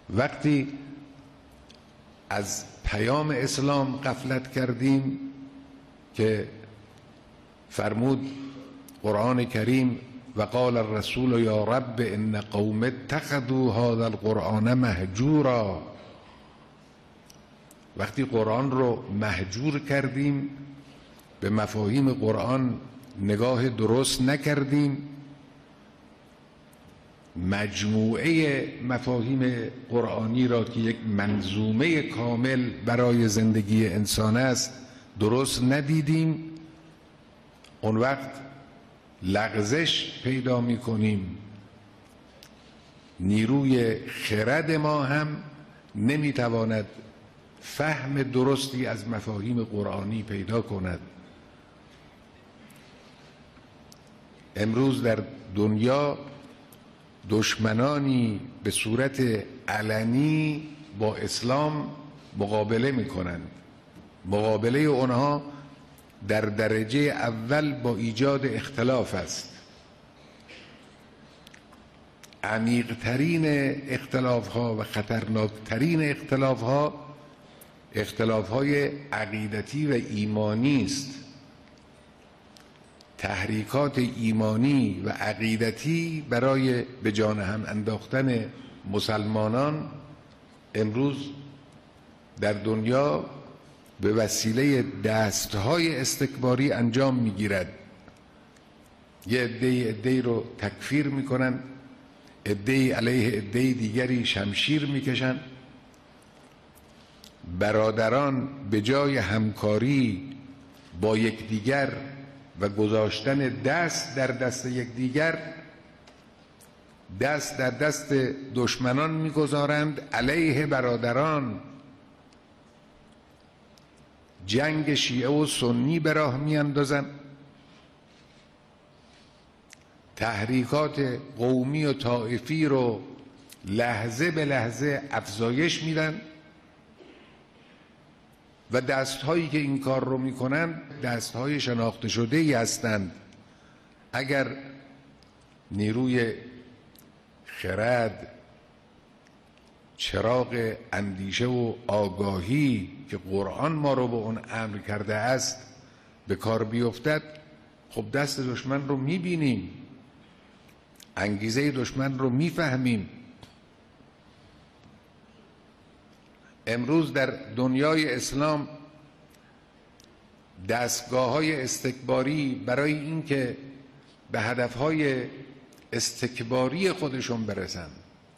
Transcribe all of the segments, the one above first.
وقتی از پیام اسلام غفلت کردیم که فرمود قرآن کریم و قال الرسول یا رب ان قوم اتخذوا هذا القرآن مهجورا، وقتی قرآن رو مهجور کردیم، به مفاهیم قرآن نگاه درست نکردیم، مجموعه مفاهیم قرآنی را که یک منظومه کامل برای زندگی انسان است درست ندیدیم، اون وقت لغزش پیدا می کنیم. نیروی خرد ما هم نمی تواند فهم درستی از مفاهیم قرآنی پیدا کند. امروز در دنیا دشمنانی به صورت علنی با اسلام مقابله می کنند. مقابله اونها در درجه اول با ایجاد اختلاف است. عمیق‌ترین اختلاف‌ها و خطرناکترین اختلاف‌ها اختلاف‌های عقیدتی و ایمانی است. تحریکات ایمانی و عقیدتی برای به جان هم انداختن مسلمانان امروز در دنیا به وسیله دستهای استکباری انجام میگیرد. یه عده‌ای رو تکفیر میکنن، عده‌ای علیه عده دیگری شمشیر میکشن. برادران به جای همکاری با یکدیگر و گذاشتن دست در دست یکدیگر، دست در دست دشمنان میگذارند علیه برادران. جنگ شیعه و سنی به راه میاندازند، تحریکات قومی و طائفی رو لحظه به لحظه افزایش میدن و دستهایی که این کار رو میکنن دستهای شناخته شده ای هستند. اگر نیروی خرد، چراغ اندیشه و آگاهی که قرآن ما رو به اون امر کرده است به کار بیفتد، خب دست دشمن رو میبینیم، انگیزه دشمن رو میفهمیم. امروز در دنیای اسلام دستگاه‌های استکباری برای اینکه به هدفهای استکباری خودشون برسن،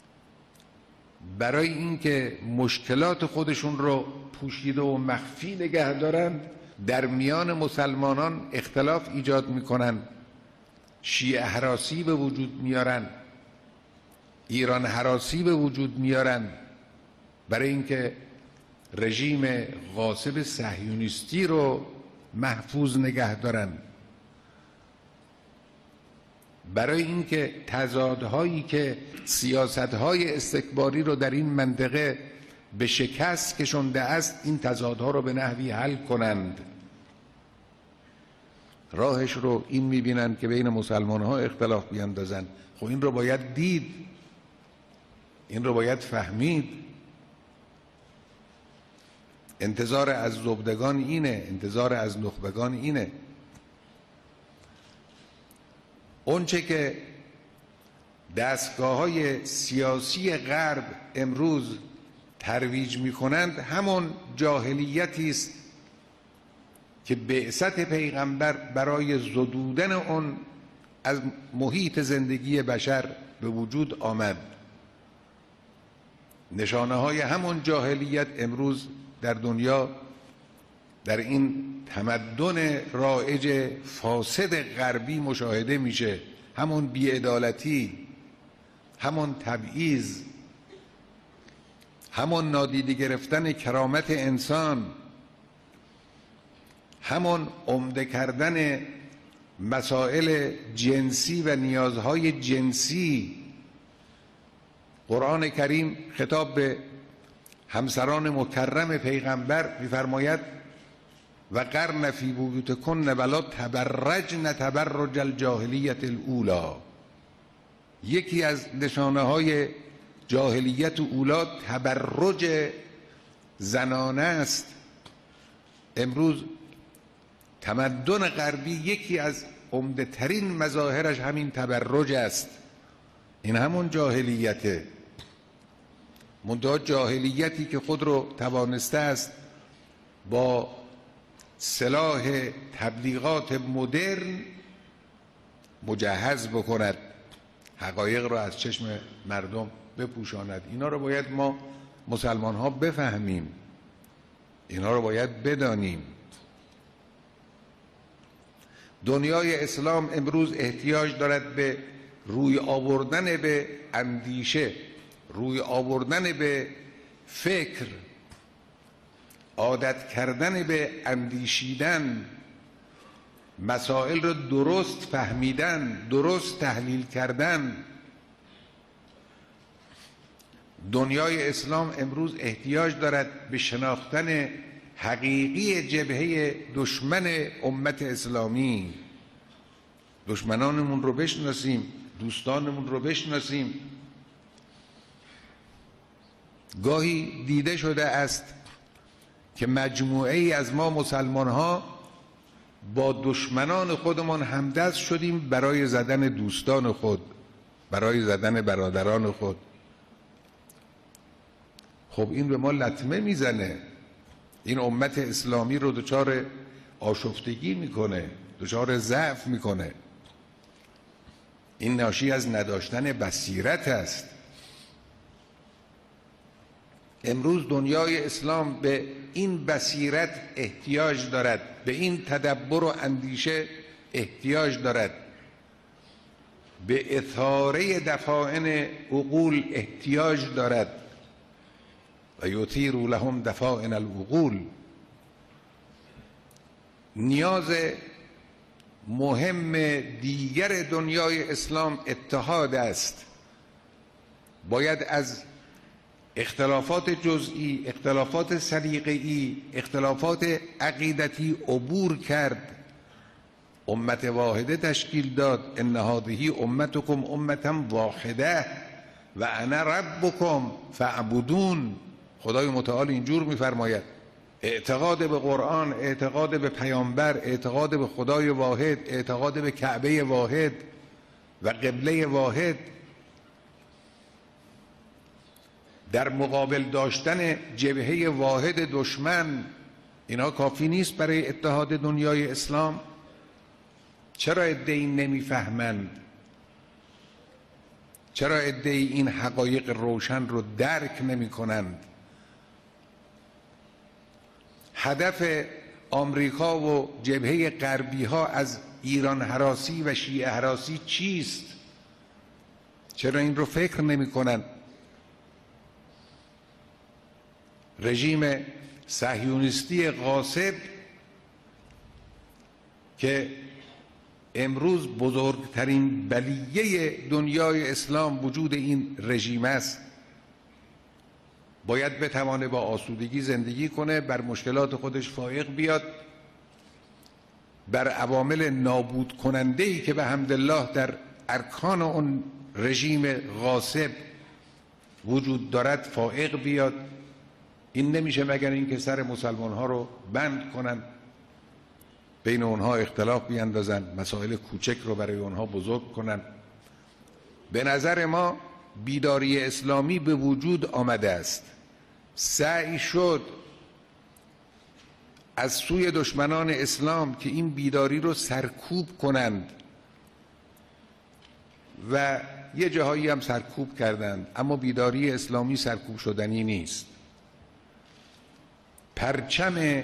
برای اینکه مشکلات خودشون رو پوشیده و مخفی نگه دارن، در میان مسلمانان اختلاف ایجاد میکنن، شیعه هراسی به وجود میارن، ایران هراسی به وجود میارن، برای اینکه رژیم غاصب صهیونیستی رو محفوظ نگه دارن، برای اینکه تضادهایی که سیاستهای استکباری رو در این منطقه به شکست کشونده است این تضادها رو به نحوی حل کنند. راهش رو این میبینن که بین مسلمان ها اختلاف بیاندازن. خب این رو باید دید، این رو باید فهمید. انتظار از زبدگان اینه، انتظار از نخبگان اینه. اونچه که دستگاه‌های سیاسی غرب امروز ترویج می‌کنند همون جاهلیتی است که بعثت پیغمبر برای زدودن اون از محیط زندگی بشر به وجود آمد. نشانه‌های همون جاهلیت امروز در دنیا، در این تمدن رایج فاسد غربی مشاهده میشه. همون بی‌عدالتی، همون تبعیض، همون نادیده گرفتن کرامت انسان، همون عمده کردن مسائل جنسی و نیازهای جنسی. قرآن کریم خطاب به همسران مکرم پیغمبر می‌فرماید و قرن فی بیوتکن ولا تبرجن تبرج الجاهلیة الاولی. یکی از نشانه‌های جاهلیت اولا تبرج زنانه است. امروز تمدن غربی یکی از عمده ترین مظاهرش همین تبرج است. این همون جاهلیته، منتها جاهلیتی که خود رو توانسته است با سلاح تبلیغات مدرن مجهز بکند، حقایق رو از چشم مردم بپوشاند. اینا رو باید ما مسلمان ها بفهمیم، اینا رو باید بدانیم. دنیای اسلام امروز احتیاج دارد به روی آوردن به اندیشه، روی آوردن به فکر، عادت کردن به اندیشیدن، مسائل رو درست فهمیدن، درست تحلیل کردن. دنیای اسلام امروز احتیاج دارد به شناختن حقیقی جبهه دشمن امت اسلامی. دشمنانمون رو بشناسیم، دوستانمون رو بشناسیم. گاهی دیده شده است که مجموعه ای از ما مسلمان ها با دشمنان خودمان همدست شدیم برای زدن دوستان خود، برای زدن برادران خود. خب این به ما لطمه میزنه، این امت اسلامی رو دچار آشفتگی میکنه، دچار ضعف میکنه. این ناشی از نداشتن بصیرت است. امروز دنیای اسلام به این بصیرت احتیاج دارد، به این تدبر و اندیشه احتیاج دارد، به اثاره دفائن عقول احتیاج دارد. و یثیر لهم دفائن العقول. نیاز مهم دیگر دنیای اسلام اتحاد است. باید از اختلافات جزئی، اختلافات سلیقه‌ای، اختلافات عقیدتی عبور کرد، امت واحده تشکیل داد. ان هذه امتکم امة واحده و انا ربکم فاعبدون. خدای متعال اینجور میفرماید. اعتقاد به قرآن، اعتقاد به پیامبر، اعتقاد به خدای واحد، اعتقاد به کعبه واحد و قبله واحد، در مقابل داشتن جبهه واحد دشمن، اینا کافی نیست برای اتحاد دنیای اسلام؟ چرا عده‌ای نمیفهمند؟ چرا عده‌ای این حقایق روشن رو درک نمی کنند؟ هدف آمریکا و جبهه غربی ها از ایران هراسی و شیعه هراسی چیست؟ چرا این رو فکر نمی کنند؟ رژیم صهیونیستی غاصب که امروز بزرگترین بلیه دنیای اسلام وجود این رژیم است، باید بتوانه با آسودگی زندگی کنه، بر مشکلات خودش فائق بیاد، بر عوامل نابود کننده‌ای که به حمدالله در ارکان اون رژیم غاصب وجود دارد فائق بیاد. این نمیشه مگر اینکه سر مسلمان ها رو بند کنن، بین اونها اختلاف بیندازن، مسائل کوچک رو برای اونها بزرگ کنن. به نظر ما بیداری اسلامی به وجود آمده است. سعی شد از سوی دشمنان اسلام که این بیداری رو سرکوب کنند و یه جاهایی هم سرکوب کردند، اما بیداری اسلامی سرکوب شدنی نیست. پرچم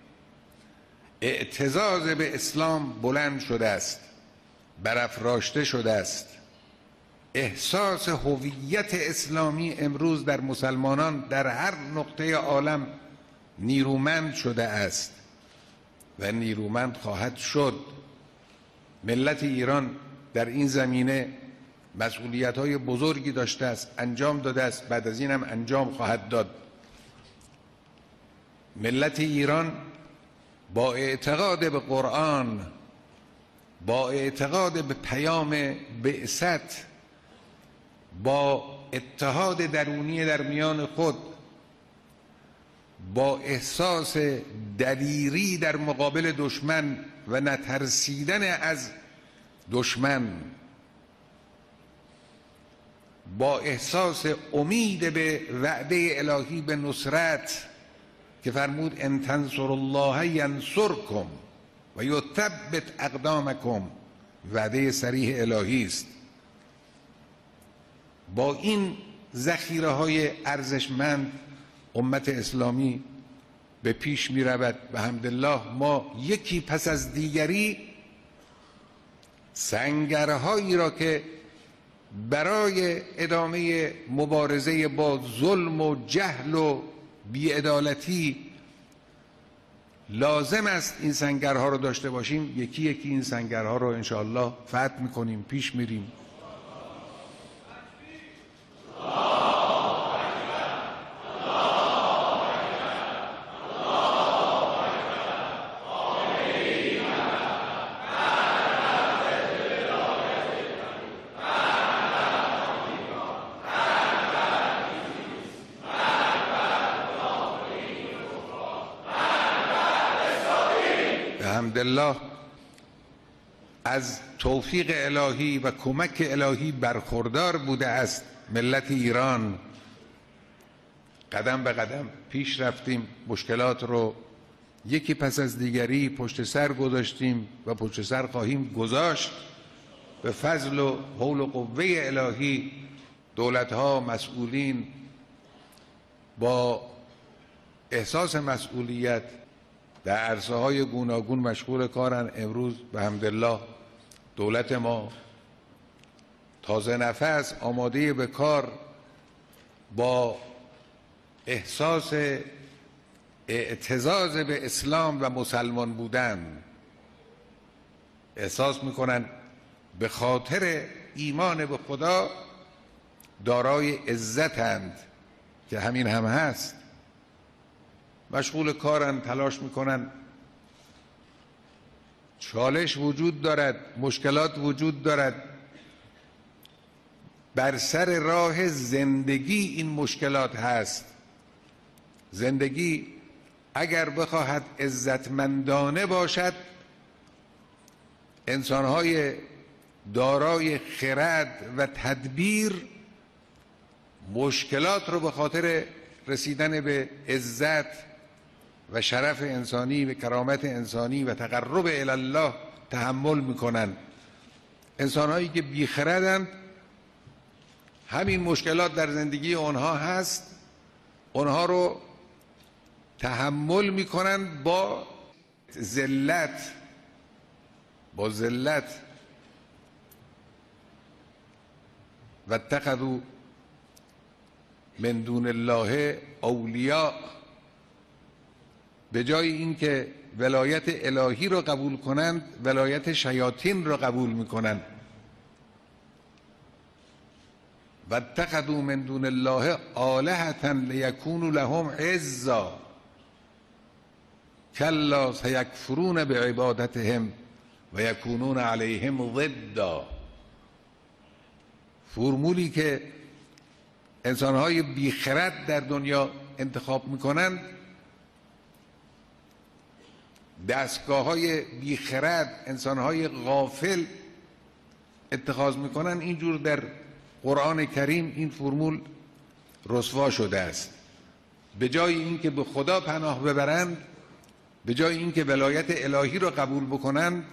اعتزاز به اسلام بلند شده است، برافراشته شده است. احساس هویت اسلامی امروز در مسلمانان در هر نقطه عالم نیرومند شده است و نیرومند خواهد شد. ملت ایران در این زمینه مسئولیت‌های بزرگی داشته است، انجام داده است، بعد از این هم انجام خواهد داد. ملت ایران با اعتقاد به قرآن، با اعتقاد به پیام بعثت، با اتحاد درونی در میان خود، با احساس دلیری در مقابل دشمن و نترسیدن از دشمن، با احساس امید به وعده الهی به نصرت که فرمود ان تنصروا الله ینصرکم و یثبت اقدامکم، وعده صریح الهی است. با این ذخیره های ارزشمند امت اسلامی به پیش می رود و الحمدلله ما یکی پس از دیگری سنگرهایی را که برای ادامه مبارزه با ظلم و جهل و بی‌عدالتی لازم است این سنگرها رو داشته باشیم، یکی یکی این سنگرها رو انشاءالله فتح میکنیم، پیش میریم. الحمدلله از توفیق الهی و کمک الهی برخوردار بوده است ملت ایران. قدم به قدم پیش رفتیم، مشکلات رو یکی پس از دیگری پشت سر گذاشتیم و پشت سر خواهیم گذاشت. به فضل و حول و قوه الهی دولت‌ها، مسئولین با احساس مسئولیت در عرصه‌های گوناگون مشغول کارن. امروز به حمدالله دولت ما تازه نفس، آماده به کار، با احساس اعتزاز به اسلام و مسلمان بودن، احساس میکنن به خاطر ایمان به خدا دارای عزتند که همین هم هست. مشغول کارن، تلاش میکنن. چالش وجود دارد، مشکلات وجود دارد. بر سر راه زندگی این مشکلات هست. زندگی اگر بخواهد عزتمندانه باشد، انسانهای دارای خرد و تدبیر مشکلات رو به خاطر رسیدن به عزت و شرف انسانی و کرامت انسانی و تقرب الی الله تحمل میکنن. انسانهایی که بیخردند، همین مشکلات در زندگی اونها هست، اونها رو تحمل میکنن با ذلت، با ذلت. و اتخذوا من دون الله اولیاء، به جای اینکه ولایت الهی رو قبول کنند، ولایت شیاطین رو قبول میکنند. و اتخذوا من دون الله آلهة لیکونوا لهم عزا کلا سیکفرون بعبادتهم و یکونون علیهم ضدا. فرمولی که انسانهای بیخرد در دنیا انتخاب میکنند، دستگاه‌های بیخرد، انسانهای غافل اتخاذ میکنن، اینجور در قرآن کریم این فرمول رسوا شده است. به جای اینکه به خدا پناه ببرند، به جای اینکه ولایت الهی را قبول بکنند،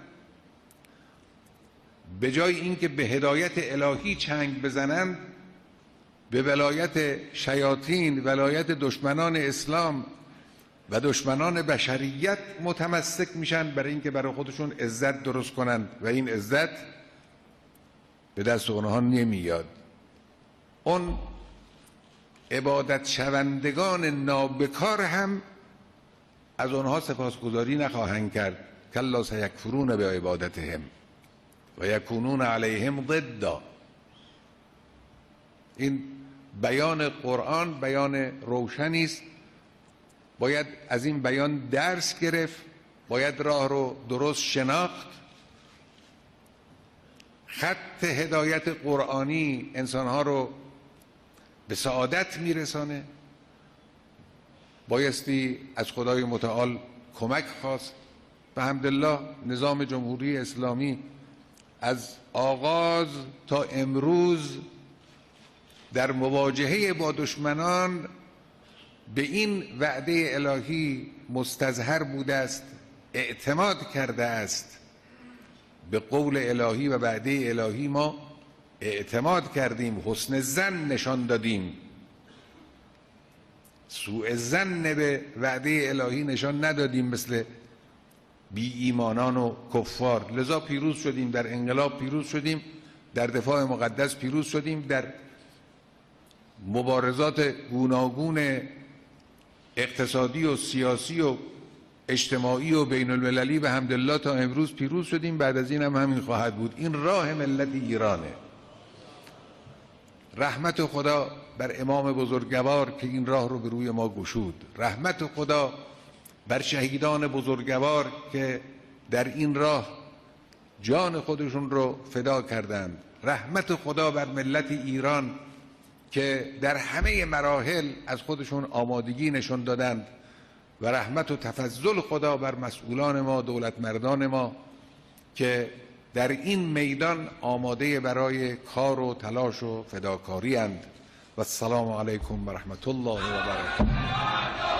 به جای اینکه به هدایت الهی چنگ بزنند، به ولایت شیاطین، ولایت دشمنان اسلام و دشمنان بشریت متمسک میشن، برای اینکه برای خودشون عزت درست کنند و این عزت به دست اونها نمیاد. اون عبادت شوندگان نابکار هم از اونها سپاسگزاری نخواهند کرد. کلا سیکفرون بعبادتهم و یکونون علیهم ضدا. این بیان قرآن بیان روشنی است. باید از این بیان درس گرفت، باید راه رو درست شناخت. خط هدایت قرآنی انسانها رو به سعادت میرسانه، بایستی از خدای متعال کمک خواست. به حمدالله نظام جمهوری اسلامی از آغاز تا امروز در مواجهه با دشمنان به این وعده الهی مستظهر بوده است، اعتماد کرده است. به قول الهی و وعده الهی ما اعتماد کردیم، حسن ظن نشان دادیم، سوء ظن به وعده الهی نشان ندادیم مثل بی ایمانان و کفار. لذا پیروز شدیم، در انقلاب پیروز شدیم، در دفاع مقدس پیروز شدیم، در مبارزات گوناگون اقتصادی و سیاسی و اجتماعی و بین المللی به حمدالله تا امروز پیروز شدیم. بعد از این هم همین خواهد بود. این راه ملت ایرانه. رحمت خدا بر امام بزرگوار که این راه رو به روی ما گشود، رحمت خدا بر شهیدان بزرگوار که در این راه جان خودشون رو فدا کردند، رحمت خدا بر ملت ایران که در همه مراحل از خودشون آمادگی نشون دادند، و رحمت و تفضل خدا بر مسئولان ما، دولت مردان ما که در این میدان آماده برای کار و تلاش و فداکاری اند. و السلام علیکم و رحمت الله و برکاته.